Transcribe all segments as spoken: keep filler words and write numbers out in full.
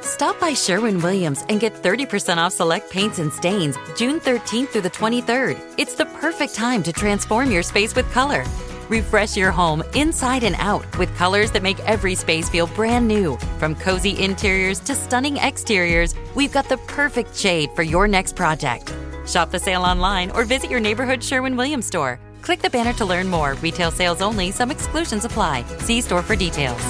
Stop by Sherwin-Williams and get thirty percent off select paints and stains June thirteenth through the twenty-third. It's the perfect time to transform your space with color. Refresh your home inside and out with colors that make every space feel brand new. From cozy interiors to stunning exteriors, we've got the perfect shade for your next project. Shop the sale online or visit your neighborhood Sherwin-Williams store. Click the banner to learn more. Retail sales only. Some exclusions apply. See store for details.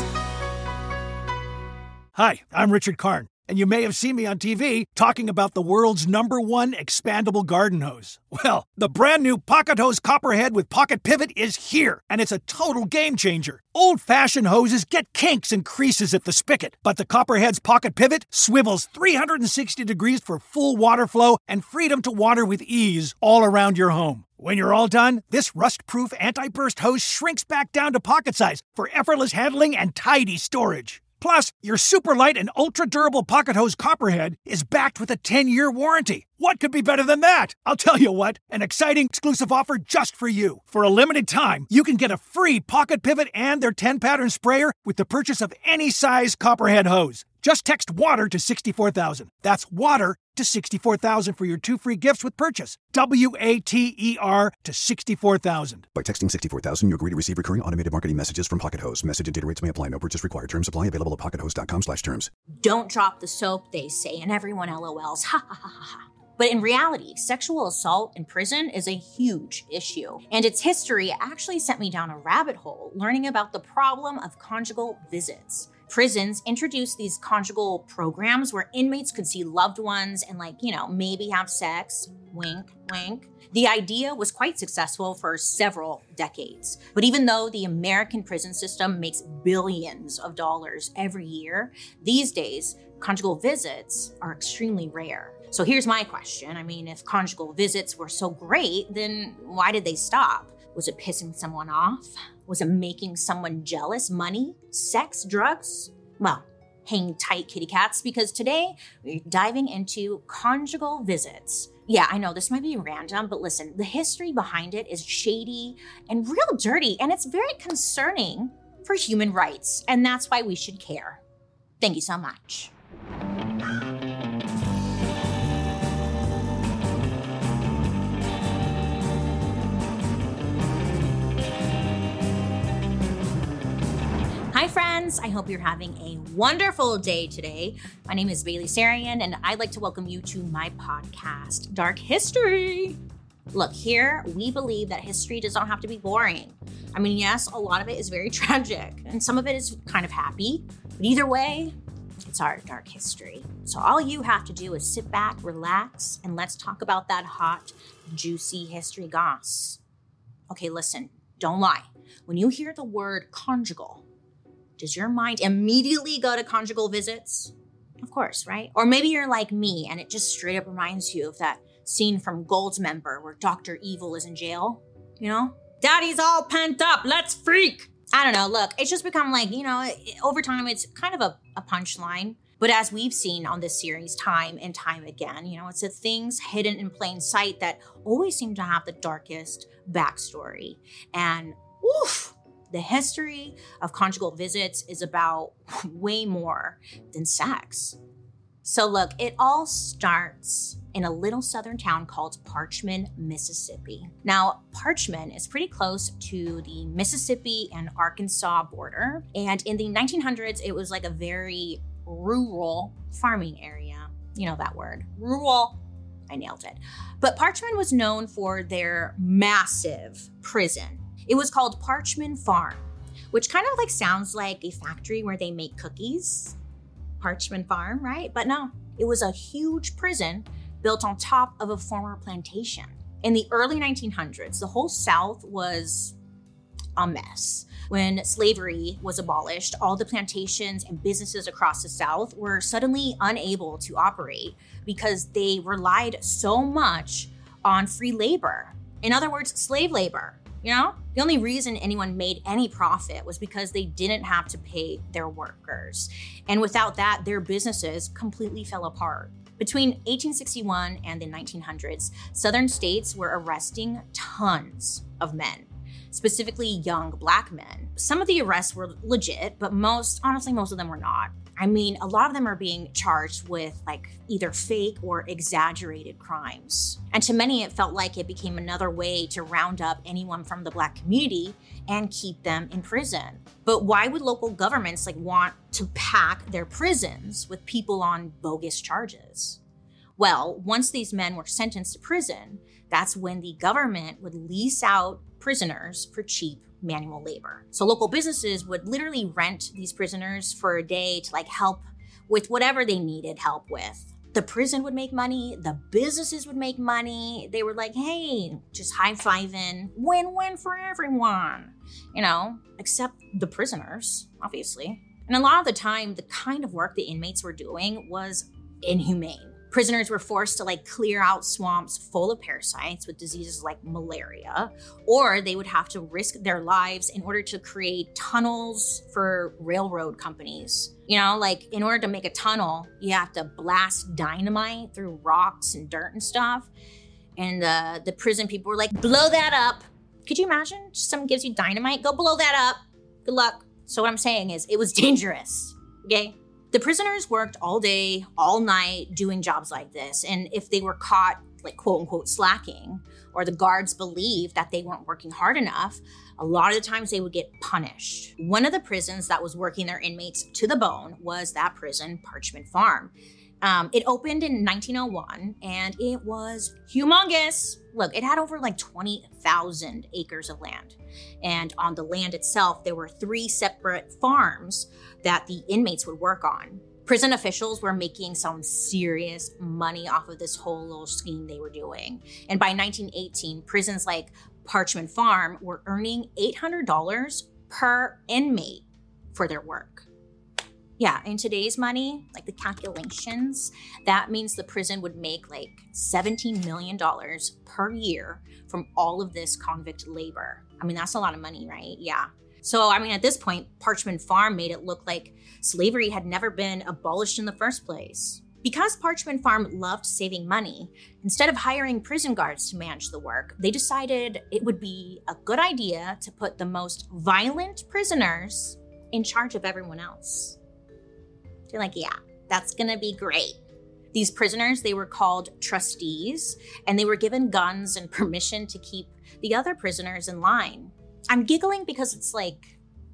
Hi, I'm Richard Karn, and you may have seen me on T V talking about the world's number one expandable garden hose. Well, the brand new Pocket Hose Copperhead with Pocket Pivot is here, and it's a total game changer. Old-fashioned hoses get kinks and creases at the spigot, but the Copperhead's Pocket Pivot swivels three hundred sixty degrees for full water flow and freedom to water with ease all around your home. When you're all done, this rust-proof anti-burst hose shrinks back down to pocket size for effortless handling and tidy storage. Plus, your super light and ultra-durable Pocket Hose Copperhead is backed with a ten-year warranty. What could be better than that? I'll tell you what, an exciting exclusive offer just for you. For a limited time, you can get a free Pocket Pivot and their ten-pattern sprayer with the purchase of any size Copperhead hose. Just text WATER to sixty-four thousand. That's WATER to sixty-four thousand for your two free gifts with purchase. W A T E R to sixty-four thousand. By texting sixty-four thousand, you agree to receive recurring automated marketing messages from Pocket Hose. Message and data rates may apply. No purchase required. Terms apply. Available at pockethose.com slash terms. Don't drop the soap, they say, and everyone LOLs. Ha ha ha ha ha. But in reality, sexual assault in prison is a huge issue. And its history actually sent me down a rabbit hole learning about the problem of conjugal visits. Prisons introduced these conjugal programs where inmates could see loved ones and, like, you know, maybe have sex. Wink, wink. The idea was quite successful for several decades. But even though the American prison system makes billions of dollars every year, these days, conjugal visits are extremely rare. So here's my question. I mean, if conjugal visits were so great, then why did they stop? Was it pissing someone off? Was it making someone jealous? Money? Sex? Drugs? Well, hang tight, kitty cats, because today we're diving into conjugal visits. Yeah, I know this might be random, but listen, the history behind it is shady and real dirty, and it's very concerning for human rights, and that's why we should care. Thank you so much. Hi friends, I hope you're having a wonderful day today. My name is Bailey Sarian, and I'd like to welcome you to my podcast, Dark History. Look, here we believe that history does not have to be boring. I mean, yes, a lot of it is very tragic, and some of it is kind of happy, but either way, it's our dark history. So all you have to do is sit back, relax, and let's talk about that hot, juicy history goss. Okay, listen, don't lie. When you hear the word conjugal, does your mind immediately go to conjugal visits? Of course, right? Or maybe you're like me and it just straight up reminds you of that scene from Goldmember where Doctor Evil is in jail, you know? Daddy's all pent up, let's freak. I don't know, look, it's just become like, you know, over time it's kind of a, a punchline. But as we've seen on this series time and time again, you know, it's the things hidden in plain sight that always seem to have the darkest backstory. And oof, the history of conjugal visits is about way more than sex. So look, it all starts in a little southern town called Parchman, Mississippi. Now, Parchman is pretty close to the Mississippi and Arkansas border. And in the nineteen hundreds, it was like a very rural farming area. You know that word, rural. I nailed it. But Parchman was known for their massive prison. It was called Parchman Farm, which kind of like sounds like a factory where they make cookies. Parchman Farm, right? But no, it was a huge prison built on top of a former plantation. In the early nineteen hundreds, the whole South was a mess. When slavery was abolished, all the plantations and businesses across the South were suddenly unable to operate because they relied so much on free labor. In other words, slave labor. You know, the only reason anyone made any profit was because they didn't have to pay their workers. And without that, their businesses completely fell apart. Between eighteen sixty-one and the nineteen hundreds, Southern states were arresting tons of men, specifically young Black men. Some of the arrests were legit, but most, honestly, most of them were not. I mean, a lot of them are being charged with like either fake or exaggerated crimes. And to many, it felt like it became another way to round up anyone from the Black community and keep them in prison. But why would local governments like want to pack their prisons with people on bogus charges? Well, once these men were sentenced to prison, that's when the government would lease out prisoners for cheap manual labor. So local businesses would literally rent these prisoners for a day to like help with whatever they needed help with. The prison would make money, the businesses would make money. They were like, hey, just high-fiving, win-win for everyone, you know, except the prisoners, obviously. And a lot of the time, the kind of work the inmates were doing was inhumane. Prisoners were forced to like clear out swamps full of parasites with diseases like malaria, or they would have to risk their lives in order to create tunnels for railroad companies. You know, like in order to make a tunnel, you have to blast dynamite through rocks and dirt and stuff. And uh, the prison people were like, blow that up. Could you imagine? Someone gives you dynamite, go blow that up. Good luck. So what I'm saying is it was dangerous, okay? The prisoners worked all day, all night doing jobs like this. And if they were caught, like quote unquote, slacking, or the guards believed that they weren't working hard enough, a lot of the times they would get punished. One of the prisons that was working their inmates to the bone was that prison, Parchman Farm. Um, it opened in nineteen oh one and it was humongous. Look, it had over like twenty thousand acres of land. And on the land itself, there were three separate farms that the inmates would work on. Prison officials were making some serious money off of this whole little scheme they were doing. And by nineteen eighteen, prisons like Parchman Farm were earning eight hundred dollars per inmate for their work. Yeah, in today's money, like the calculations, that means the prison would make like seventeen million dollars per year from all of this convict labor. I mean, that's a lot of money, right? Yeah. So, I mean, at this point, Parchman Farm made it look like slavery had never been abolished in the first place. Because Parchman Farm loved saving money, instead of hiring prison guards to manage the work, they decided it would be a good idea to put the most violent prisoners in charge of everyone else. They're like, yeah, that's gonna be great. These prisoners, they were called trustees, and they were given guns and permission to keep the other prisoners in line. I'm giggling because it's like,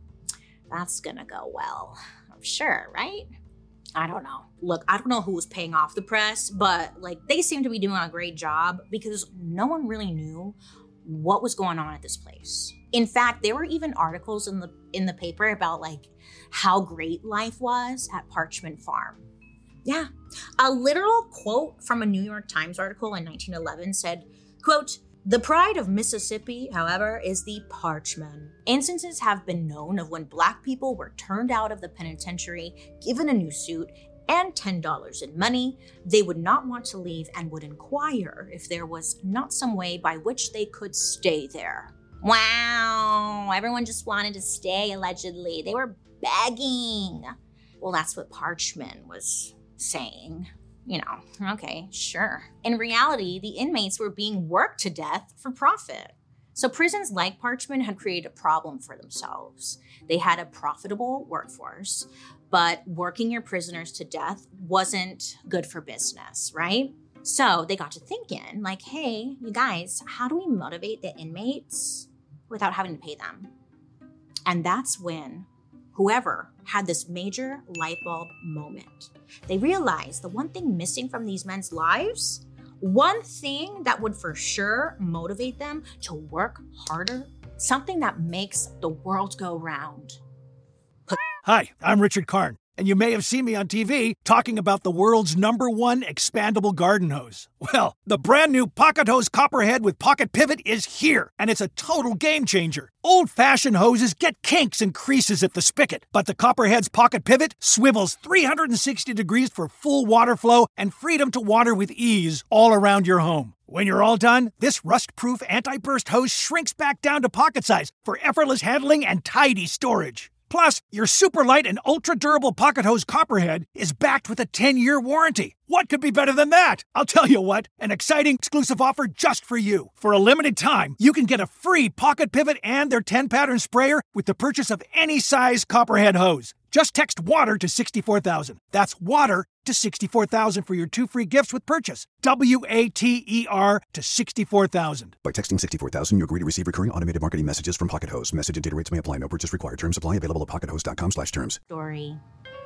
that's gonna go well. I'm sure, right? I don't know. Look, I don't know who was paying off the press, but like they seem to be doing a great job because no one really knew what was going on at this place. In fact, there were even articles in the in the paper about like how great life was at Parchman Farm. Yeah. A literal quote from a New York Times article in nineteen eleven said, quote, "The pride of Mississippi, however, is the Parchman. Instances have been known of when Black people were turned out of the penitentiary, given a new suit, and ten dollars in money. They would not want to leave and would inquire if there was not some way by which they could stay there." Wow, everyone just wanted to stay, allegedly. They were begging. Well, that's what Parchman was saying. You know, okay, sure. In reality, the inmates were being worked to death for profit. So prisons like Parchman had created a problem for themselves. They had a profitable workforce, but working your prisoners to death wasn't good for business, right? So they got to thinking, like, hey, you guys, how do we motivate the inmates without having to pay them? And that's when whoever had this major light bulb moment. They realized the one thing missing from these men's lives, one thing that would for sure motivate them to work harder, something that makes the world go round. Hi, I'm Richard Karn, and you may have seen me on T V talking about the world's number one expandable garden hose. Well, the brand new Pocket Hose Copperhead with Pocket Pivot is here, and it's a total game changer. Old-fashioned hoses get kinks and creases at the spigot, but the Copperhead's Pocket Pivot swivels three hundred sixty degrees for full water flow and freedom to water with ease all around your home. When you're all done, this rust-proof anti-burst hose shrinks back down to pocket size for effortless handling and tidy storage. Plus, your super light and ultra-durable Pocket Hose Copperhead is backed with a ten-year warranty. What could be better than that? I'll tell you what, an exciting exclusive offer just for you. For a limited time, you can get a free Pocket Pivot and their ten-pattern sprayer with the purchase of any size Copperhead hose. Just text WATER to sixty-four thousand. That's WATER to sixty-four thousand for your two free gifts with purchase. W A T E R to sixty-four thousand. By texting sixty-four thousand, you agree to receive recurring automated marketing messages from Pocket Host. Message and data rates may apply. No purchase required. Terms apply. Available at pockethost.com slash terms. Story.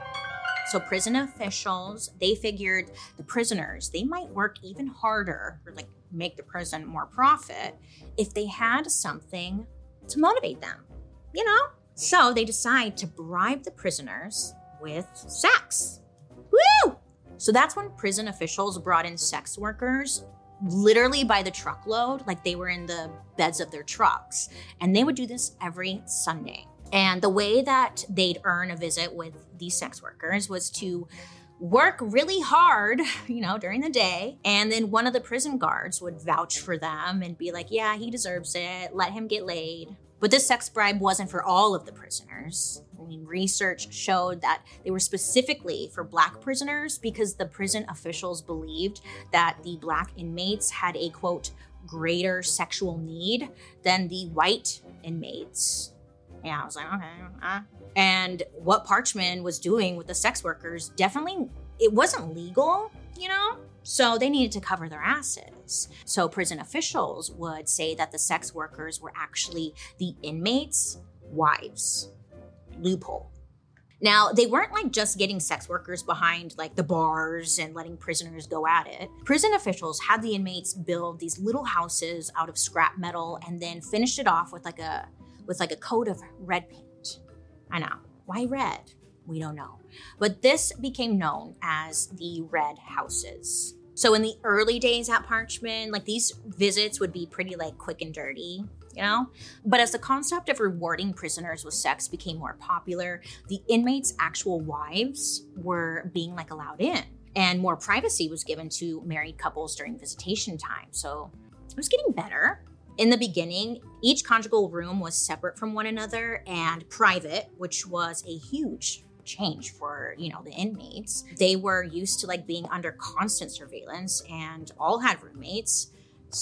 So prison officials, they figured the prisoners, they might work even harder or like make the prison more profit if they had something to motivate them, you know? So they decide to bribe the prisoners with sex. Woo! So that's when prison officials brought in sex workers, literally by the truckload, like they were in the beds of their trucks. And they would do this every Sunday. And the way that they'd earn a visit with these sex workers was to work really hard, you know, during the day. And then one of the prison guards would vouch for them and be like, yeah, he deserves it. Let him get laid. But this sex bribe wasn't for all of the prisoners. I mean, research showed that they were specifically for Black prisoners because the prison officials believed that the Black inmates had a, quote, greater sexual need than the white inmates. Yeah, I was like, okay. Uh. And what Parchman was doing with the sex workers, definitely, it wasn't legal, you know? So they needed to cover their asses. So prison officials would say that the sex workers were actually the inmates' wives. Loophole. Now, they weren't like just getting sex workers behind like the bars and letting prisoners go at it. Prison officials had the inmates build these little houses out of scrap metal and then finished it off with like a with like a coat of red paint. I know. Why red? We don't know. But this became known as the Red Houses. So in the early days at Parchman, like these visits would be pretty like quick and dirty, you know? But as the concept of rewarding prisoners with sex became more popular, the inmates' actual wives were being like allowed in. And more privacy was given to married couples during visitation time. So it was getting better. In the beginning, each conjugal room was separate from one another and private, which was a huge change for, you know, the inmates. They were used to like being under constant surveillance and all had roommates.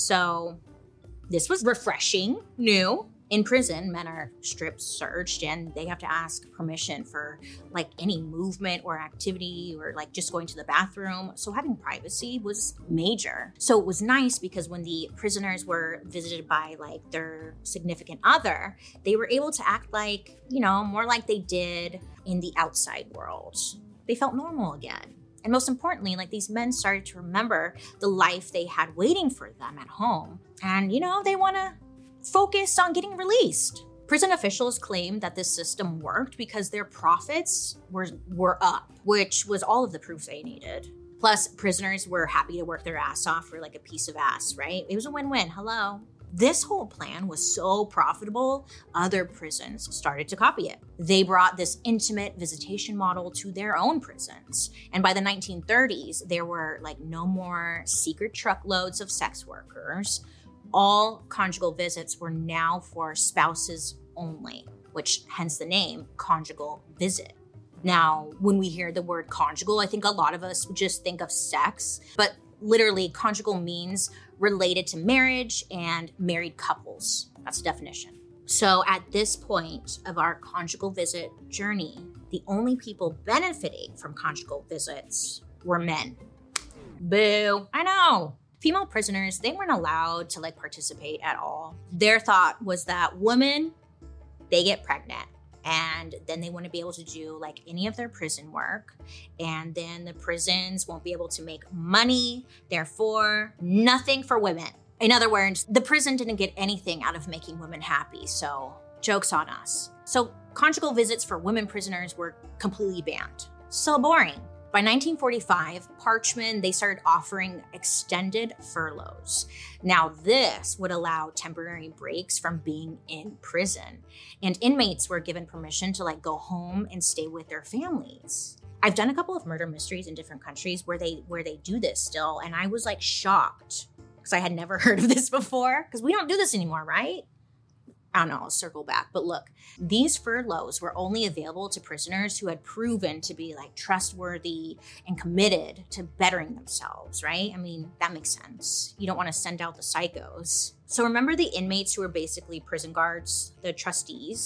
So this was refreshing, new. In prison, men are strip searched and they have to ask permission for like any movement or activity or like just going to the bathroom. So having privacy was major. So it was nice because when the prisoners were visited by like their significant other, they were able to act like, you know, more like they did in the outside world. They felt normal again. And most importantly, like these men started to remember the life they had waiting for them at home. And, you know, they want to focus on getting released. Prison officials claimed that this system worked because their profits were, were up, which was all of the proof they needed. Plus, prisoners were happy to work their ass off for like a piece of ass, right? It was a win-win. Hello. This whole plan was so profitable, other prisons started to copy it. They brought this intimate visitation model to their own prisons. And by the nineteen thirties, there were like no more secret truckloads of sex workers. All conjugal visits were now for spouses only, which hence the name conjugal visit. Now, when we hear the word conjugal, I think a lot of us just think of sex, but literally conjugal means related to marriage and married couples. That's the definition. So at this point of our conjugal visit journey, the only people benefiting from conjugal visits were men. Boo. I know. Female prisoners, they weren't allowed to like participate at all. Their thought was that women, they get pregnant and then they wouldn't be able to do like any of their prison work. And then the prisons won't be able to make money. Therefore, nothing for women. In other words, the prison didn't get anything out of making women happy. So joke's on us. So conjugal visits for women prisoners were completely banned. So boring. By nineteen forty-five, Parchman, they started offering extended furloughs. Now, this would allow temporary breaks from being in prison, and inmates were given permission to like go home and stay with their families. I've done a couple of murder mysteries in different countries where they where they do this still, and I was like shocked because I had never heard of this before because we don't do this anymore, right? I don't know, I'll circle back. But look, these furloughs were only available to prisoners who had proven to be like trustworthy and committed to bettering themselves, right? I mean, that makes sense. You don't want to send out the psychos. So remember the inmates who were basically prison guards, the trustees?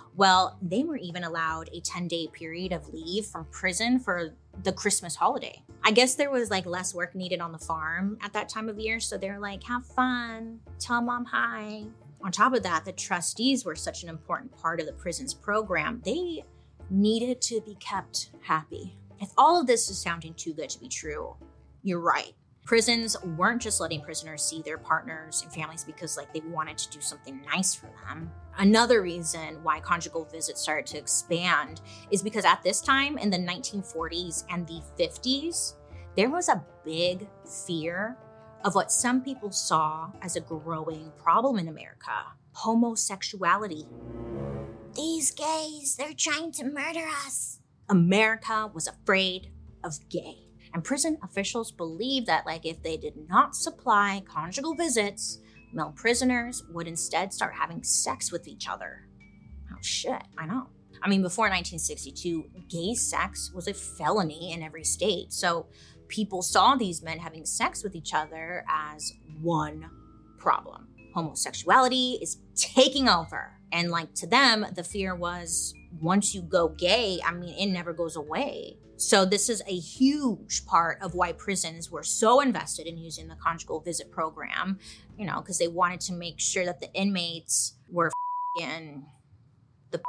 Well, they were even allowed a ten-day period of leave from prison for the Christmas holiday. I guess there was like less work needed on the farm at that time of year, so they're like, have fun, tell mom hi. On top of that, the trustees were such an important part of the prison's program. They needed to be kept happy. If all of this is sounding too good to be true, you're right. Prisons weren't just letting prisoners see their partners and families because like they wanted to do something nice for them. Another reason why conjugal visits started to expand is because at this time in the nineteen forties and the fifties, there was a big fear of what some people saw as a growing problem in America: homosexuality. These gays, they're trying to murder us. America was afraid of gay. And prison officials believed that like if they did not supply conjugal visits, male prisoners would instead start having sex with each other. Oh shit, I know. I mean, before nineteen sixty-two, gay sex was a felony in every state. So people saw these men having sex with each other as one problem. Homosexuality is taking over. And like to them, the fear was once you go gay, I mean, it never goes away. So this is a huge part of why prisons were so invested in using the conjugal visit program, you know, because they wanted to make sure that the inmates were in the...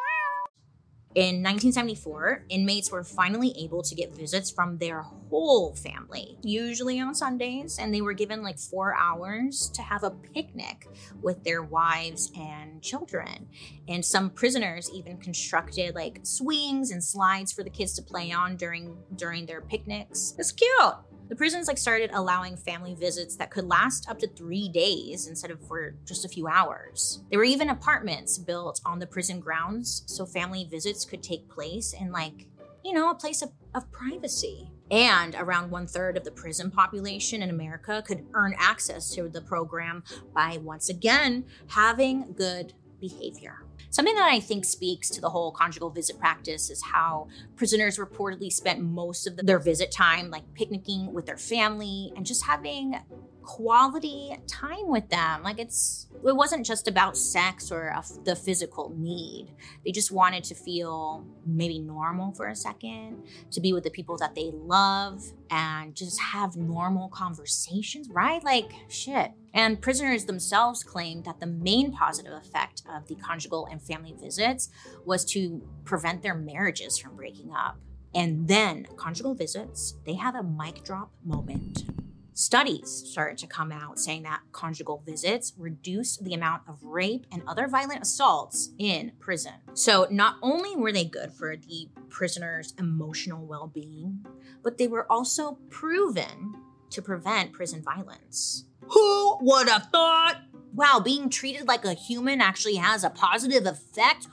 In nineteen seventy-four, inmates were finally able to get visits from their whole family, usually on Sundays, and they were given like four hours to have a picnic with their wives and children. And some prisoners even constructed like swings and slides for the kids to play on during during their picnics. It's cute. The prisons like started allowing family visits that could last up to three days instead of for just a few hours. There were even apartments built on the prison grounds so family visits could take place in like, you know, a place of, of privacy. And around one third of the prison population in America could earn access to the program by once again having good behavior. Something that I think speaks to the whole conjugal visit practice is how prisoners reportedly spent most of their visit time like picnicking with their family and just having quality time with them. Like it's, it wasn't just about sex or a, the physical need. They just wanted to feel maybe normal for a second, to be with the people that they love and just have normal conversations, right? Like shit. And prisoners themselves claimed that the main positive effect of the conjugal and family visits was to prevent their marriages from breaking up. And then conjugal visits, they have a mic drop moment. Studies started to come out saying that conjugal visits reduce the amount of rape and other violent assaults in prison. So not only were they good for the prisoners' emotional well-being, but they were also proven to prevent prison violence. Who would have thought? Wow, being treated like a human actually has a positive effect?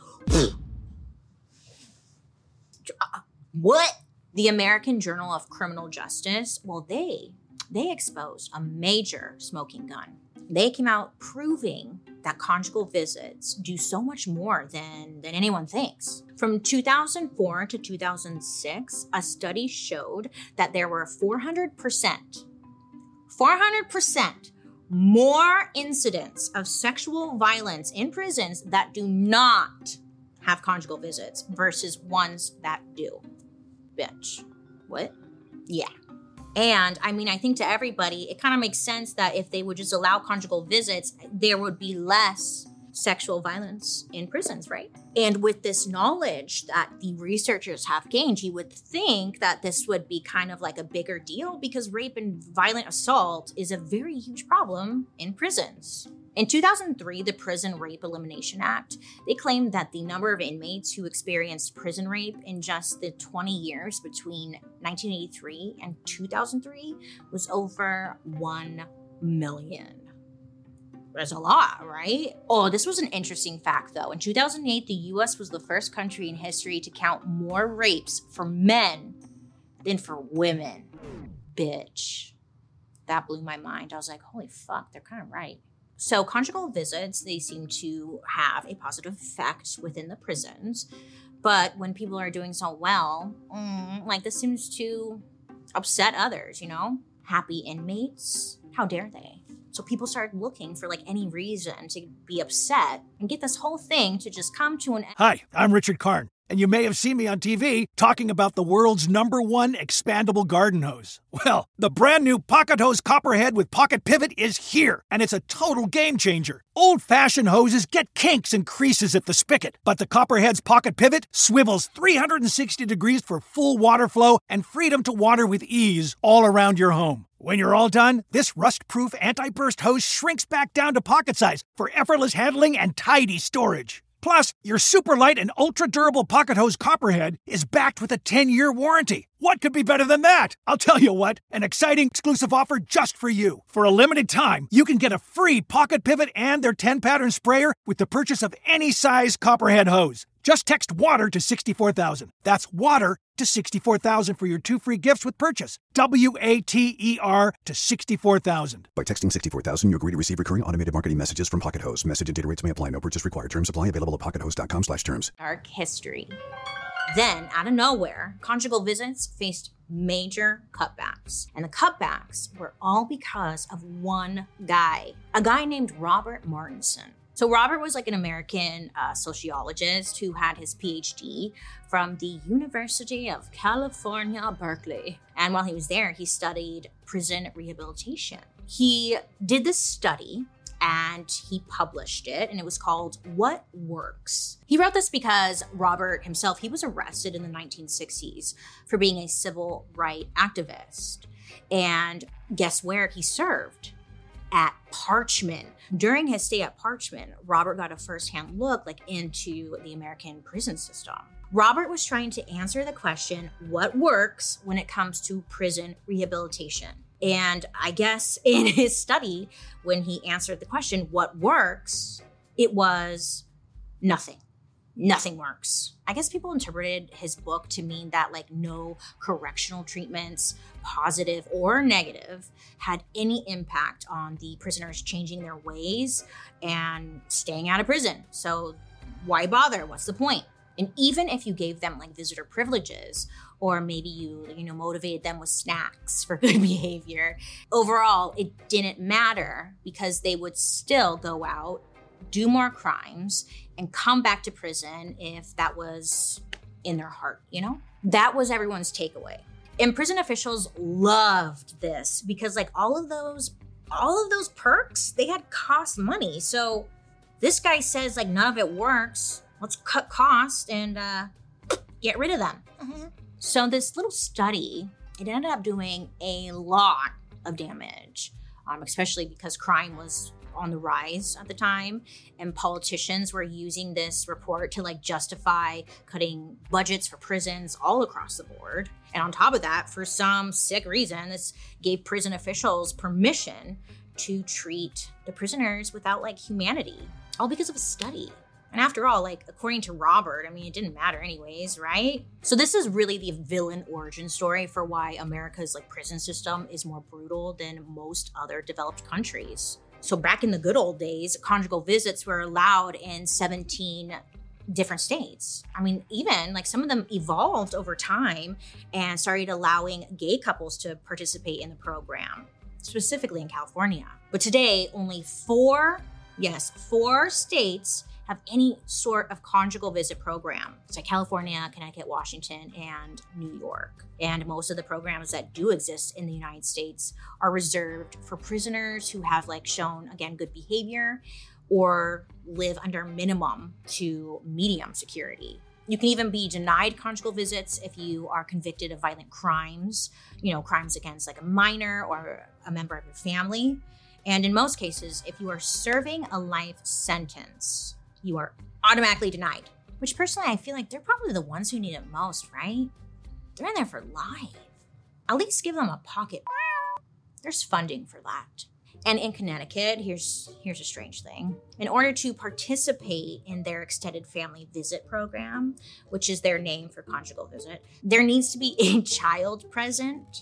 What? The American Journal of Criminal Justice, well, they they exposed a major smoking gun. They came out proving that conjugal visits do so much more than, than anyone thinks. From two thousand four to two thousand six, a study showed that there were four hundred percent, four hundred percent more incidents of sexual violence in prisons that do not have conjugal visits versus ones that do. Bitch. What? Yeah. And I mean, I think to everybody, it kind of makes sense that if they would just allow conjugal visits, there would be less sexual violence in prisons, right? And with this knowledge that the researchers have gained, you would think that this would be kind of like a bigger deal because rape and violent assault is a very huge problem in prisons. In two thousand three, the Prison Rape Elimination Act, they claimed that the number of inmates who experienced prison rape in just the twenty years between nineteen eighty-three and two thousand three was over one million. That's a lot, right? Oh, this was an interesting fact, though. In two thousand eight, the U S was the first country in history to count more rapes for men than for women. Bitch. That blew my mind. I was like, holy fuck, they're kind of right. So conjugal visits, they seem to have a positive effect within the prisons. But when people are doing so well, mm, like this seems to upset others, you know? Happy inmates? How dare they? So people started looking for like any reason to be upset and get this whole thing to just come to an end. Hi, I'm Richard Karn, and you may have seen me on T V talking about the world's number one expandable garden hose. Well, the brand new Pocket Hose Copperhead with Pocket Pivot is here, and it's a total game changer. Old-fashioned hoses get kinks and creases at the spigot, but the Copperhead's Pocket Pivot swivels three hundred sixty degrees for full water flow and freedom to water with ease all around your home. When you're all done, this rust-proof anti-burst hose shrinks back down to pocket size for effortless handling and tidy storage. Plus, your super light and ultra-durable Pocket Hose Copperhead is backed with a ten-year warranty. What could be better than that? I'll tell you what, an exciting exclusive offer just for you. For a limited time, you can get a free Pocket Pivot and their ten-pattern sprayer with the purchase of any size Copperhead hose. Just text WATER to sixty-four thousand. That's WATER to sixty-four thousand for your two free gifts with purchase. W A T E R to sixty-four thousand. By texting sixty-four thousand, you agree to receive recurring automated marketing messages from Pocket Hose. Message and data rates may apply. No purchase required. Terms apply. Available at pockethose.com slash terms. Dark history. Then, out of nowhere, conjugal visits faced major cutbacks. And the cutbacks were all because of one guy, a guy named Robert Martinson. So Robert was like an American uh, sociologist who had his P H D from the University of California, Berkeley. And while he was there, he studied prison rehabilitation. He did this study and he published it, and it was called What Works? He wrote this because Robert himself, he was arrested in the nineteen sixties for being a civil rights activist. And guess where he served? At Parchman. During his stay at Parchman, Robert got a firsthand look like into the American prison system. Robert was trying to answer the question, what works when it comes to prison rehabilitation? And I guess in his study, when he answered the question, what works, it was nothing. Nothing works. I guess people interpreted his book to mean that like no correctional treatments, positive or negative, had any impact on the prisoners changing their ways and staying out of prison. So why bother? What's the point? And even if you gave them like visitor privileges, or maybe you, you know, motivated them with snacks for good behavior, overall, it didn't matter because they would still go out, do more crimes, and come back to prison if that was in their heart, you know? That was everyone's takeaway. And prison officials loved this because like all of those, all of those perks, they had cost money. So this guy says like none of it works. Let's cut costs and uh, get rid of them. Mm-hmm. So this little study, it ended up doing a lot of damage, um, especially because crime was on the rise at the time, and politicians were using this report to like justify cutting budgets for prisons all across the board. And on top of that, for some sick reason, this gave prison officials permission to treat the prisoners without like humanity, all because of a study. And after all, like, according to Robert, I mean, it didn't matter anyways, right? So this is really the villain origin story for why America's like prison system is more brutal than most other developed countries. So back in the good old days, conjugal visits were allowed in seventeen different states. I mean, even like some of them evolved over time and started allowing gay couples to participate in the program, specifically in California. But today, only four, yes, four states have any sort of conjugal visit program. It's like California, Connecticut, Washington, and New York. And most of the programs that do exist in the United States are reserved for prisoners who have like shown, again, good behavior or live under minimum to medium security. You can even be denied conjugal visits if you are convicted of violent crimes, you know, crimes against like a minor or a member of your family. And in most cases, if you are serving a life sentence, you are automatically denied, which personally, I feel like they're probably the ones who need it most, right? They're in there for life. At least give them a pocket. There's funding for that. And in Connecticut, here's here's a strange thing. In order to participate in their extended family visit program, which is their name for conjugal visit, there needs to be a child present,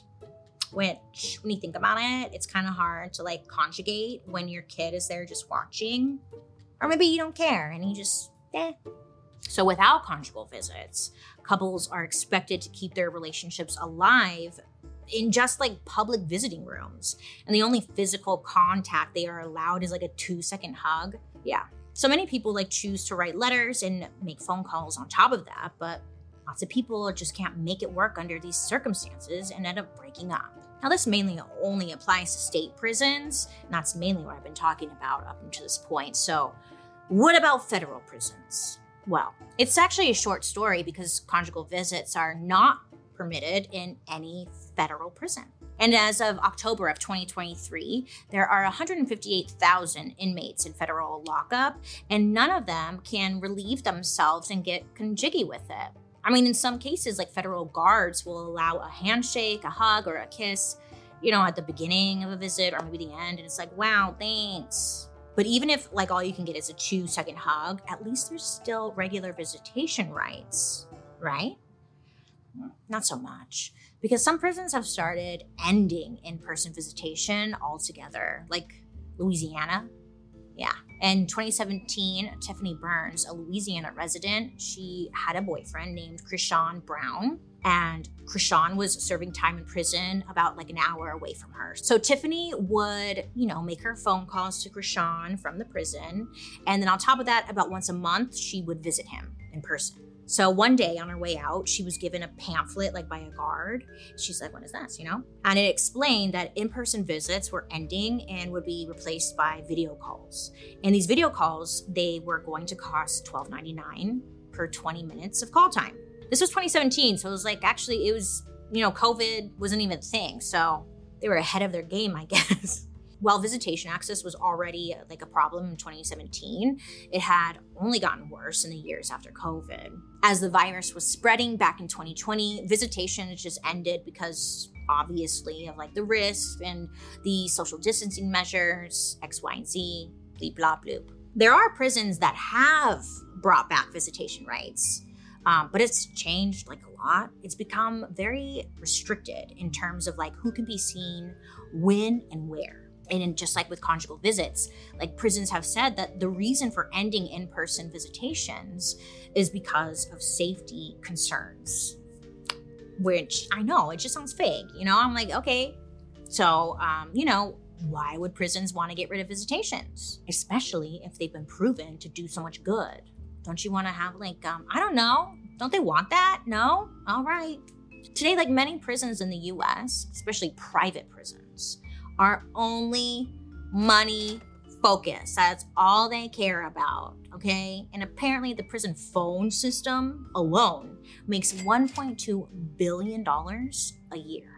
which when you think about it, it's kind of hard to like conjugate when your kid is there just watching. Or maybe you don't care and you just, eh. So without conjugal visits, couples are expected to keep their relationships alive in just like public visiting rooms. And the only physical contact they are allowed is like a two second hug. Yeah. So many people like choose to write letters and make phone calls on top of that, but lots of people just can't make it work under these circumstances and end up breaking up. Now, this mainly only applies to state prisons, and that's mainly what I've been talking about up until this point. So what about federal prisons? Well, it's actually a short story because conjugal visits are not permitted in any federal prison. And as of October of twenty twenty-three, there are one hundred fifty-eight thousand inmates in federal lockup, and none of them can relieve themselves and get conjuggy with it. I mean, in some cases, like federal guards will allow a handshake, a hug, or a kiss, you know, at the beginning of a visit or maybe the end. And it's like, wow, thanks. But even if like all you can get is a two second hug, at least there's still regular visitation rights, right? Not so much. Because some prisons have started ending in-person visitation altogether, like Louisiana. Yeah. In twenty seventeen, Tiffany Burns, a Louisiana resident, she had a boyfriend named Krishan Brown, and Krishan was serving time in prison about like an hour away from her. So Tiffany would, you know, make her phone calls to Krishan from the prison. And then on top of that, about once a month, she would visit him in person. So one day on her way out, she was given a pamphlet like by a guard. She's like, what is this, you know? And it explained that in-person visits were ending and would be replaced by video calls. And these video calls, they were going to cost twelve ninety-nine per twenty minutes of call time. This was twenty seventeen, so it was like, actually, it was, you know, COVID wasn't even a thing. So they were ahead of their game, I guess. While visitation access was already like a problem in twenty seventeen, it had only gotten worse in the years after COVID. As the virus was spreading back in twenty twenty, visitation just ended because obviously of like the risk and the social distancing measures, X, Y, and Z, bleep, blah, bloop. There are prisons that have brought back visitation rights, um, but it's changed like a lot. It's become very restricted in terms of like who can be seen, when, and where. And just like with conjugal visits, like prisons have said that the reason for ending in-person visitations is because of safety concerns, which I know, it just sounds vague, you know? I'm like, okay, so, um, you know, why would prisons want to get rid of visitations? Especially if they've been proven to do so much good. Don't you want to have like, um, I don't know, don't they want that? No? All right. Today, like many prisons in the U S, especially private prisons, are only money focused. That's all they care about, okay? And apparently the prison phone system alone makes one point two billion dollars a year.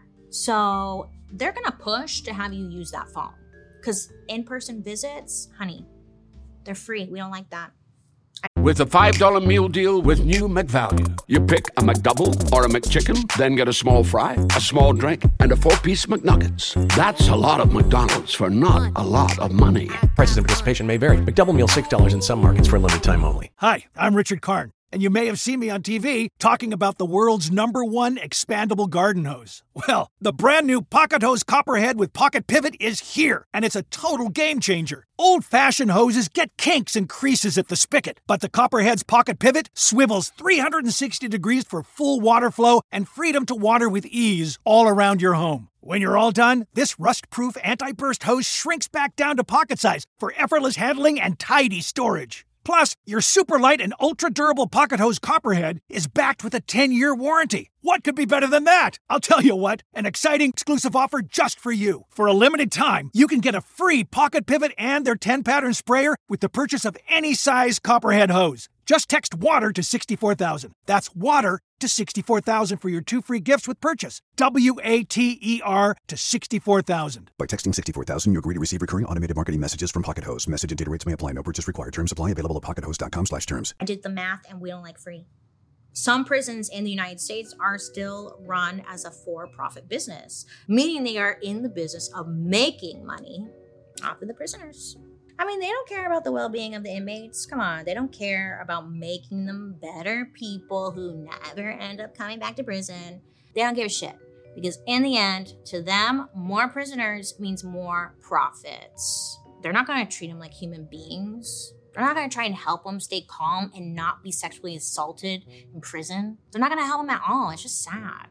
So they're gonna push to have you use that phone because in-person visits, honey, they're free. We don't like that. With a five dollar meal deal with new McValue. You pick a McDouble or a McChicken, then get a small fry, a small drink, and a four-piece McNuggets. That's a lot of McDonald's for not a lot of money. Prices and participation may vary. McDouble meal six dollars in some markets for a limited time only. Hi, I'm Richard Karn, and you may have seen me on T V talking about the world's number one expandable garden hose. Well, the brand new Pocket Hose Copperhead with Pocket Pivot is here, and it's a total game changer. Old-fashioned hoses get kinks and creases at the spigot, but the Copperhead's Pocket Pivot swivels three hundred sixty degrees for full water flow and freedom to water with ease all around your home. When you're all done, this rust-proof anti-burst hose shrinks back down to pocket size for effortless handling and tidy storage. Plus, your super light and ultra-durable Pocket Hose Copperhead is backed with a ten-year warranty. What could be better than that? I'll tell you what, an exciting exclusive offer just for you. For a limited time, you can get a free Pocket Pivot and their ten-pattern sprayer with the purchase of any size Copperhead hose. Just text WATER to sixty-four thousand. That's WATER to sixty-four thousand for your two free gifts with purchase. W A T E R to sixty-four thousand. By texting sixty-four thousand, you agree to receive recurring automated marketing messages from Pocket Hose. Message and data rates may apply. No purchase required. Terms apply. Available at pockethose.com slash terms. I did the math and we don't like free. Some prisons in the United States are still run as a for-profit business, meaning they are in the business of making money off of the prisoners. I mean, they don't care about the well-being of the inmates. Come on, they don't care about making them better people who never end up coming back to prison. They don't give a shit. Because in the end, to them, more prisoners means more profits. They're not going to treat them like human beings. They're not going to try and help them stay calm and not be sexually assaulted in prison. They're not going to help them at all. It's just sad.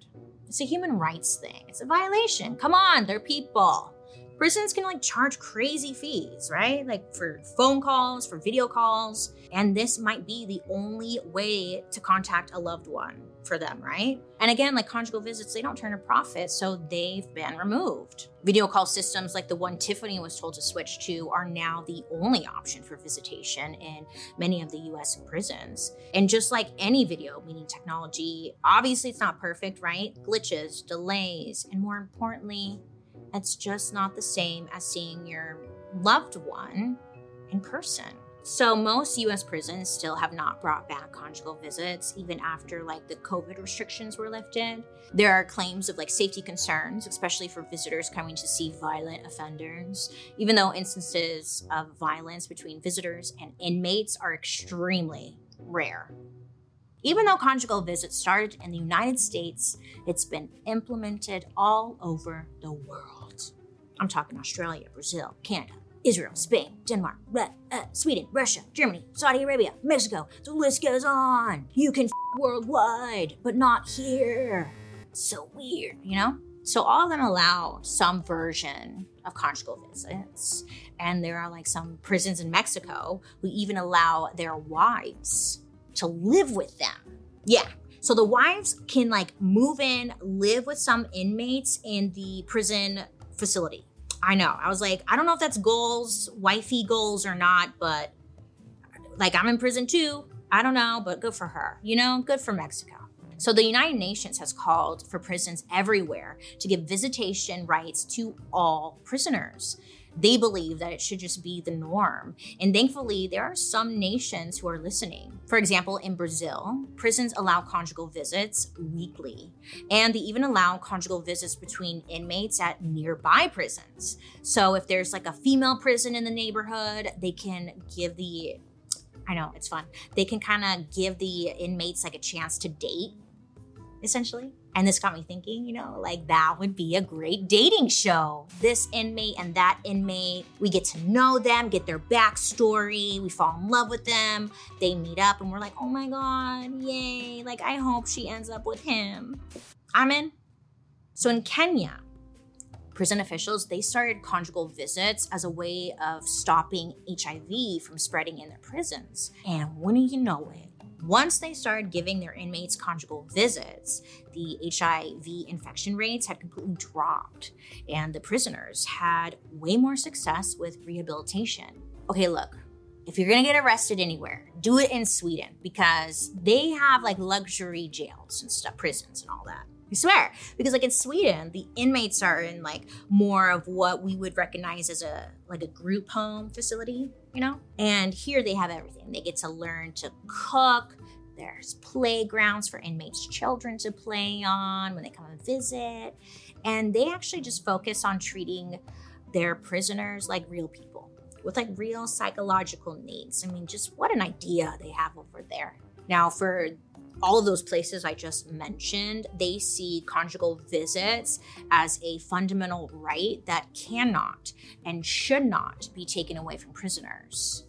It's a human rights thing. It's a violation. Come on, they're people. Prisons can like charge crazy fees, right? Like for phone calls, for video calls. And this might be the only way to contact a loved one for them, right? And again, like conjugal visits, they don't turn a profit, so they've been removed. Video call systems like the one Tiffany was told to switch to are now the only option for visitation in many of the U S prisons. And just like any video meeting technology, obviously it's not perfect, right? Glitches, delays, and more importantly, it's just not the same as seeing your loved one in person. So most U S prisons still have not brought back conjugal visits, even after like the COVID restrictions were lifted. There are claims of like safety concerns, especially for visitors coming to see violent offenders, even though instances of violence between visitors and inmates are extremely rare. Even though conjugal visits started in the United States, it's been implemented all over the world. I'm talking Australia, Brazil, Canada, Israel, Spain, Denmark, uh, uh, Sweden, Russia, Germany, Saudi Arabia, Mexico. The list goes on. You can f- worldwide, but not here. So weird, you know? So all of them allow some version of conjugal visits. And there are like some prisons in Mexico who even allow their wives to live with them. Yeah. So the wives can like move in, live with some inmates in the prison facility. I know. I was like, I don't know if that's goals, wifey goals or not, but like I'm in prison too. I don't know, but good for her. You know, good for Mexico. So the United Nations has called for prisons everywhere to give visitation rights to all prisoners. They believe that it should just be the norm. And thankfully, there are some nations who are listening. For example, in Brazil, prisons allow conjugal visits weekly. And they even allow conjugal visits between inmates at nearby prisons. So if there's like a female prison in the neighborhood, they can give the, I know, it's fun. They can kind of give the inmates like a chance to date, essentially. And this got me thinking, you know, like that would be a great dating show. This inmate and that inmate, we get to know them, get their backstory, we fall in love with them, they meet up and we're like, oh my God, yay. Like, I hope she ends up with him. I'm in. So in Kenya, prison officials, they started conjugal visits as a way of stopping H I V from spreading in their prisons. And wouldn't you know it, once they started giving their inmates conjugal visits, the H I V infection rates had completely dropped, and the prisoners had way more success with rehabilitation. Okay, look, if you're gonna get arrested anywhere, do it in Sweden, because they have like luxury jails and stuff, prisons and all that. I swear, because like in Sweden, the inmates are in like more of what we would recognize as a like a group home facility, you know? And here they have everything. They get to learn to cook. There's playgrounds for inmates' children to play on when they come and visit. And they actually just focus on treating their prisoners like real people with like real psychological needs. I mean, just what an idea they have over there. Now, for all of those places I just mentioned, they see conjugal visits as a fundamental right that cannot and should not be taken away from prisoners.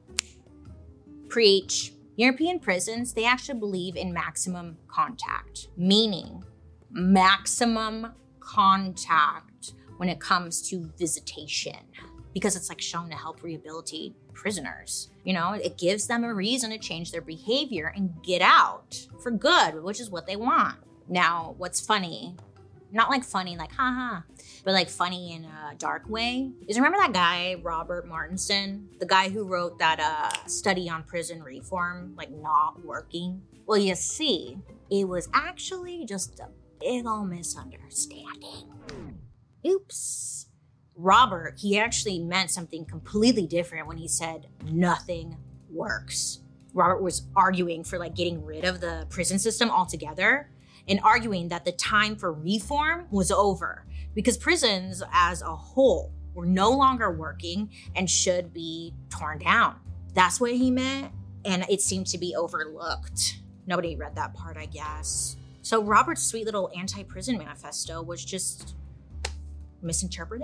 Preach. European prisons, they actually believe in maximum contact, meaning maximum contact when it comes to visitation, because it's like shown to help rehabilitate prisoners. You know, it gives them a reason to change their behavior and get out for good, which is what they want. Now, what's funny, not like funny, like haha, but like funny in a dark way, is remember that guy, Robert Martinson, the guy who wrote that uh, study on prison reform, like not working? Well, you see, it was actually just a big old misunderstanding. Oops. Robert, he actually meant something completely different when he said nothing works. Robert was arguing for like getting rid of the prison system altogether and arguing that the time for reform was over because prisons as a whole were no longer working and should be torn down. That's what he meant, and it seemed to be overlooked. Nobody read that part, I guess. So Robert's sweet little anti-prison manifesto was just misinterpreted.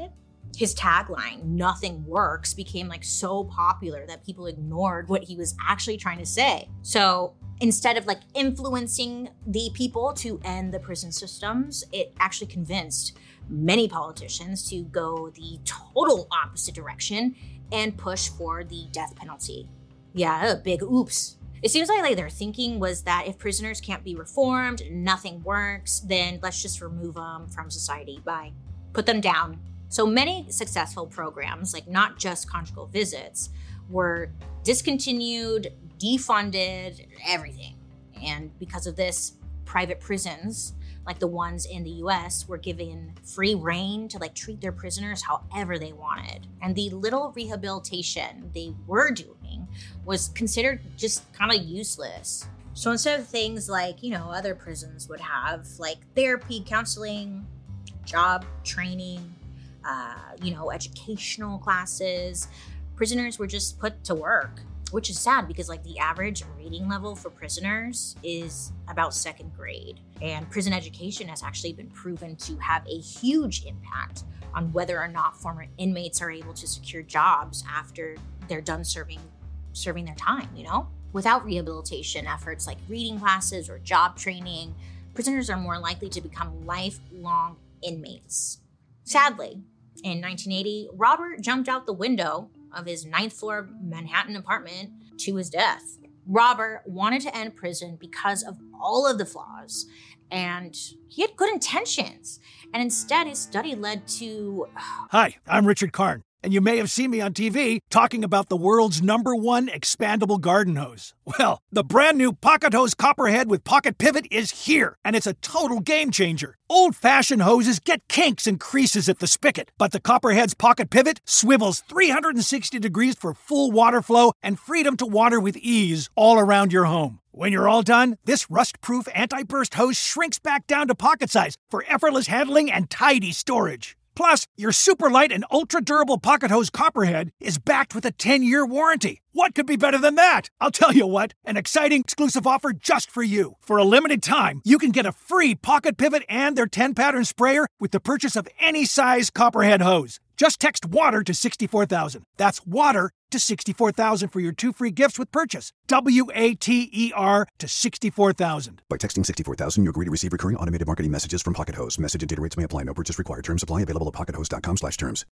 His tagline, "Nothing works," became like so popular that people ignored what he was actually trying to say. So instead of like influencing the people to end the prison systems, it actually convinced many politicians to go the total opposite direction and push for the death penalty. Yeah, a big oops. It seems like, like their thinking was that if prisoners can't be reformed, nothing works, then let's just remove them from society by put them down. So many successful programs, like not just conjugal visits, were discontinued, defunded, everything. And because of this, private prisons, like the ones in the U S, were given free reign to like treat their prisoners however they wanted. And the little rehabilitation they were doing was considered just kind of useless. So instead of things like, you know, other prisons would have, like therapy, counseling, job training, uh, you know, educational classes, prisoners were just put to work, which is sad because like the average reading level for prisoners is about second grade. And prison education has actually been proven to have a huge impact on whether or not former inmates are able to secure jobs after they're done serving serving their time, you know? Without rehabilitation efforts like reading classes or job training, prisoners are more likely to become lifelong inmates. Sadly, in nineteen eighty, Robert jumped out the window of his ninth floor Manhattan apartment to his death. Robert wanted to end prison because of all of the flaws, and he had good intentions. And instead, his study led to... Hi, I'm Richard Karn, and you may have seen me on T V talking about the world's number one expandable garden hose. Well, the brand new Pocket Hose Copperhead with Pocket Pivot is here, and it's a total game changer. Old-fashioned hoses get kinks and creases at the spigot, but the Copperhead's Pocket Pivot swivels three hundred sixty degrees for full water flow and freedom to water with ease all around your home. When you're all done, this rust-proof anti-burst hose shrinks back down to pocket size for effortless handling and tidy storage. Plus, your super light and ultra-durable Pocket Hose Copperhead is backed with a ten-year warranty. What could be better than that? I'll tell you what, an exciting exclusive offer just for you. For a limited time, you can get a free Pocket Pivot and their ten-pattern sprayer with the purchase of any size Copperhead hose. Just text WATER to sixty-four thousand. That's WATER to sixty-four thousand for your two free gifts with purchase. W A T E R to sixty-four thousand. By texting sixty-four thousand, you agree to receive recurring automated marketing messages from Pocket Hose. Message and data rates may apply. No purchase required. Terms apply. Available at pockethose.com slash terms.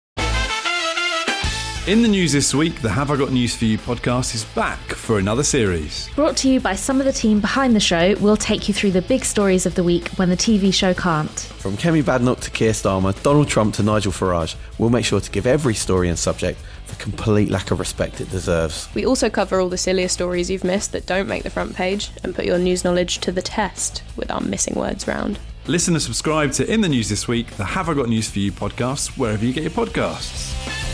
In the news this week, the Have I Got News For You podcast is back for another series. Brought to you by some of the team behind the show, we'll take you through the big stories of the week when the T V show can't. From Kemi Badenoch to Keir Starmer, Donald Trump to Nigel Farage, we'll make sure to give every story and subject the complete lack of respect it deserves. We also cover all the sillier stories you've missed that don't make the front page and put your news knowledge to the test with our missing words round. Listen and subscribe to In the News This Week, the Have I Got News For You podcast, wherever you get your podcasts.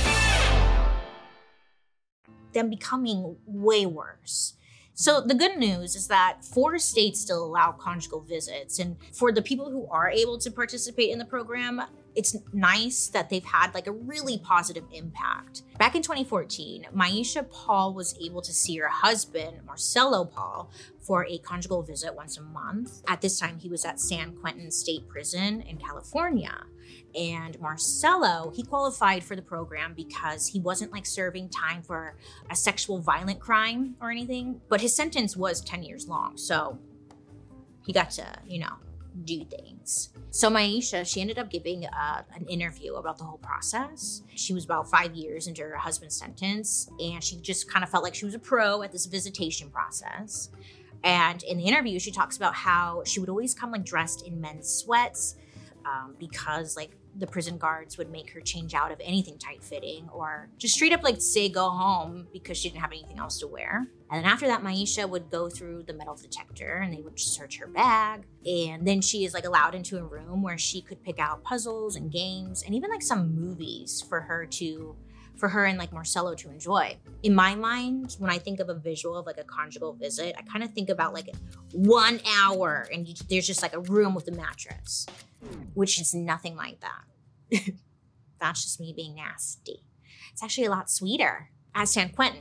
Them becoming way worse. So the good news is that four states still allow conjugal visits. And for the people who are able to participate in the program, it's nice that they've had like a really positive impact. Back in twenty fourteen, Maisha Paul was able to see her husband, Marcelo Paul, for a conjugal visit once a month. At this time, he was at San Quentin State Prison in California. And Marcelo, he qualified for the program because he wasn't like serving time for a sexual violent crime or anything, but his sentence was ten years long. So he got to, you know, do things. So Maisha, she ended up giving uh, an interview about the whole process. She was about five years into her husband's sentence, and she just kind of felt like she was a pro at this visitation process. And in the interview, she talks about how she would always come like dressed in men's sweats um, because like the prison guards would make her change out of anything tight-fitting or just straight up like say go home because she didn't have anything else to wear. And then after that, Maisha would go through the metal detector and they would search her bag. And then she is like allowed into a room where she could pick out puzzles and games and even like some movies for her to for her and like Marcelo to enjoy. In my mind, when I think of a visual of like a conjugal visit, I kind of think about like one hour and you, there's just like a room with a mattress, which is nothing like that. That's just me being nasty. It's actually a lot sweeter. At San Quentin,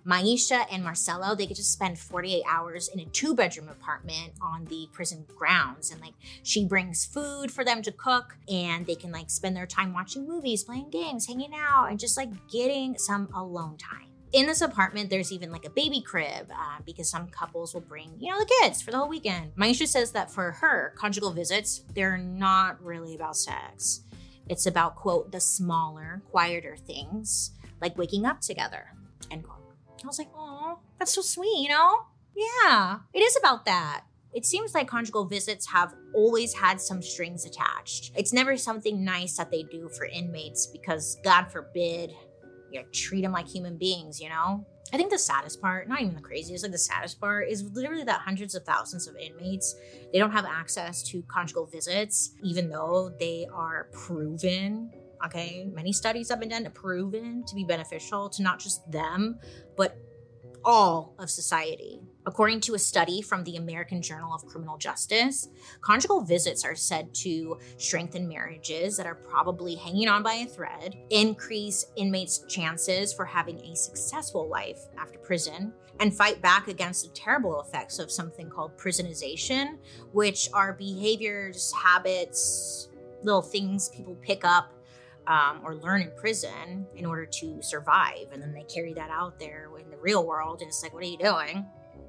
Maisha and Marcelo, they get to spend forty-eight hours in a two-bedroom apartment on the prison grounds. And like she brings food for them to cook, and they can like spend their time watching movies, playing games, hanging out, and just like getting some alone time. In this apartment, there's even like a baby crib uh, because some couples will bring, you know, the kids for the whole weekend. Maisha says that for her, conjugal visits, they're not really about sex. It's about, quote, the smaller, quieter things, like waking up together, end quote. I was like, oh, that's so sweet, you know? Yeah, it is about that. It seems like conjugal visits have always had some strings attached. It's never something nice that they do for inmates because, God forbid, you treat them like human beings, you know? I think the saddest part, not even the craziest, like the saddest part is literally that hundreds of thousands of inmates, they don't have access to conjugal visits, even though they are proven, okay? Many studies have been done, proven to be beneficial to not just them, but all of society. According to a study from the American Journal of Criminal Justice, conjugal visits are said to strengthen marriages that are probably hanging on by a thread, increase inmates' chances for having a successful life after prison, and fight back against the terrible effects of something called prisonization, which are behaviors, habits, little things people pick up Um, or learn in prison in order to survive. And then they carry that out there in the real world. And it's like, what are you doing?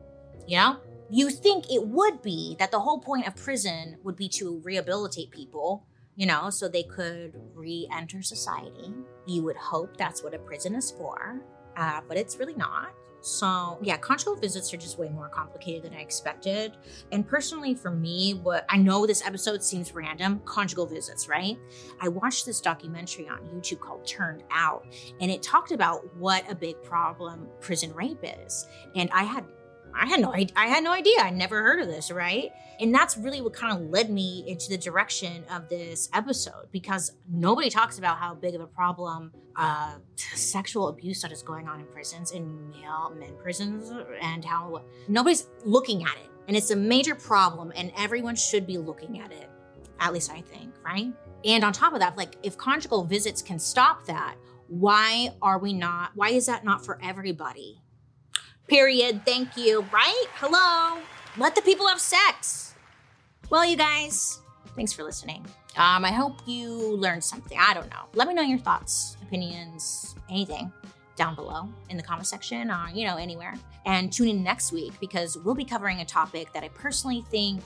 You know? You think it would be that the whole point of prison would be to rehabilitate people, you know, so they could re-enter society. You would hope that's what a prison is for, uh, but it's really not. So yeah, conjugal visits are just way more complicated than I expected. And personally for me, what I know this episode seems random, conjugal visits, right? I watched this documentary on YouTube called Turned Out, and it talked about what a big problem prison rape is. And I had I had no I had no idea. I never heard of this, right? And that's really what kind of led me into the direction of this episode, because nobody talks about how big of a problem uh, sexual abuse that is going on in prisons, in male men prisons, and how nobody's looking at it. And it's a major problem, and everyone should be looking at it. At least I think, right? And on top of that, like if conjugal visits can stop that, why are we not, why is that not for everybody? Period. Thank you. Right? Hello. Let the people have sex. Well, you guys, thanks for listening. Um, I hope you learned something. I don't know. Let me know your thoughts, opinions, anything down below in the comment section or, you know, anywhere. And tune in next week because we'll be covering a topic that I personally think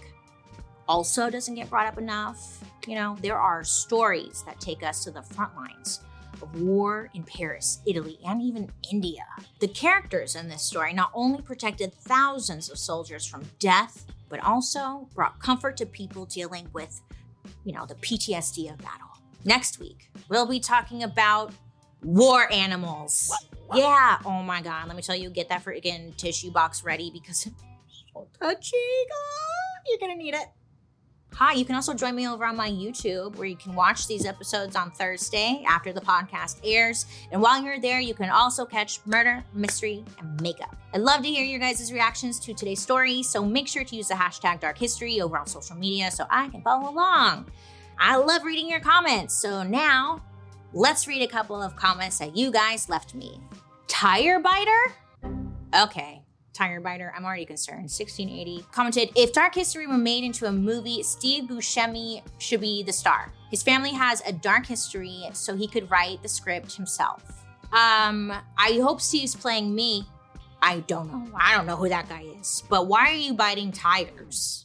also doesn't get brought up enough. You know, there are stories that take us to the front lines of war in Paris, Italy, and even India. The characters in this story not only protected thousands of soldiers from death, but also brought comfort to people dealing with, you know, the P T S D of battle. Next week, we'll be talking about war animals. Yeah, oh my God, let me tell you, get that freaking tissue box ready because it's so touchy. You're gonna need it. Hi, you can also join me over on my YouTube where you can watch these episodes on Thursday after the podcast airs. And while you're there, you can also catch Murder, Mystery, and Makeup. I'd love to hear your guys' reactions to today's story, so make sure to use the hashtag Dark History over on social media so I can follow along. I love reading your comments, so now let's read a couple of comments that you guys left me. Tire biter? Okay. Tire biter, I'm already concerned. sixteen eighty commented, if Dark History were made into a movie, Steve Buscemi should be the star. His family has a dark history, so he could write the script himself. Um, I hope Steve's playing me. I don't know. I don't know who that guy is. But why are you biting tires?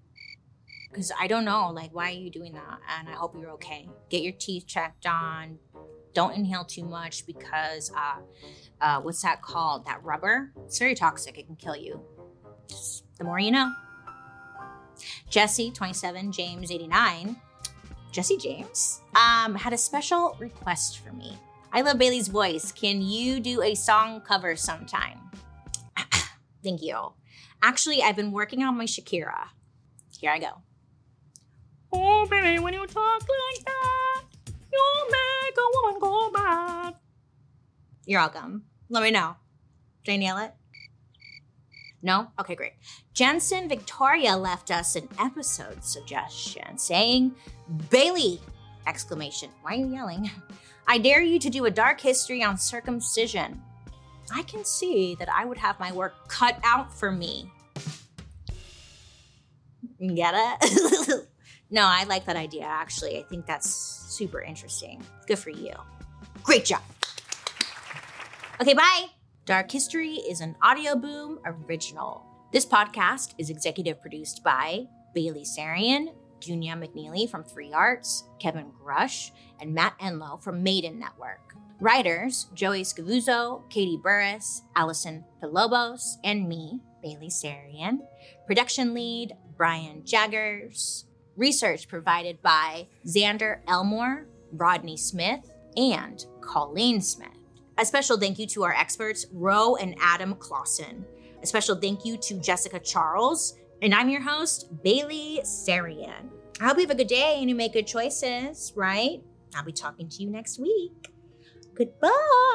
Because I don't know, like, why are you doing that? And I hope you're okay. Get your teeth checked on. Don't inhale too much because, uh, uh, what's that called? That rubber? It's very toxic. It can kill you. Just the more you know. Jesse, twenty-seven, James, eighty-nine. Jesse James um, had a special request for me. I love Bailey's voice. Can you do a song cover sometime? Thank you. Actually, I've been working on my Shakira. Here I go. Oh, baby, when you talk like that, you make a woman go mad. You're welcome. Let me know. Did I nail it? No? Okay, great. Jensen Victoria left us an episode suggestion saying, Bailey! Exclamation. Why are you yelling? I dare you to do a dark history on circumcision. I can see that I would have my work cut out for me. Get it? No, I like that idea, actually. I think that's super interesting. Good for you. Great job. Okay, bye. Dark History is an Audio Boom original. This podcast is executive produced by Bailey Sarian, Dunya McNeely from Three Arts, Kevin Grush, and Matt Enlow from Maiden Network. Writers, Joey Scavuzzo, Katie Burris, Allison Pilobos, and me, Bailey Sarian. Production lead, Brian Jaggers. Research provided by Xander Elmore, Rodney Smith, and Colleen Smith. A special thank you to our experts, Ro and Adam Clausen. A special thank you to Jessica Charles. And I'm your host, Bailey Sarian. I hope you have a good day and you make good choices, right? I'll be talking to you next week. Goodbye.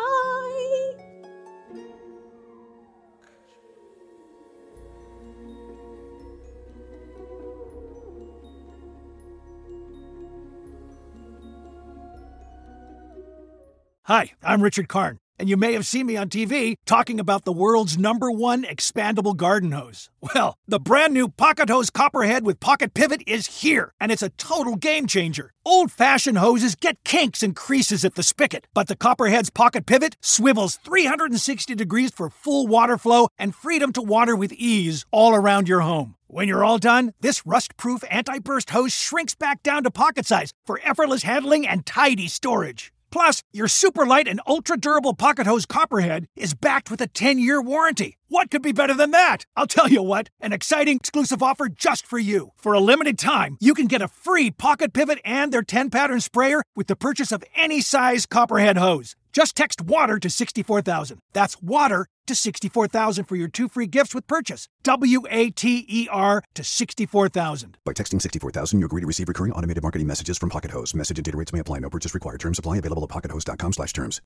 Hi, I'm Richard Karn, and you may have seen me on T V talking about the world's number one expandable garden hose. Well, the brand new Pocket Hose Copperhead with Pocket Pivot is here, and it's a total game changer. Old-fashioned hoses get kinks and creases at the spigot, but the Copperhead's Pocket Pivot swivels three hundred sixty degrees for full water flow and freedom to water with ease all around your home. When you're all done, this rust-proof anti-burst hose shrinks back down to pocket size for effortless handling and tidy storage. Plus, your super light and ultra-durable Pocket Hose Copperhead is backed with a ten-year warranty. What could be better than that? I'll tell you what, an exciting exclusive offer just for you. For a limited time, you can get a free Pocket Pivot and their ten-pattern sprayer with the purchase of any size Copperhead hose. Just text WATER to sixty-four thousand. That's WATER to sixty-four thousand for your two free gifts with purchase. W A T E R to sixty-four thousand. By texting sixty-four thousand, you agree to receive recurring automated marketing messages from Pocket Hose. Message and data rates may apply. No purchase required. Terms apply. Available at pocket hose dot com slash terms.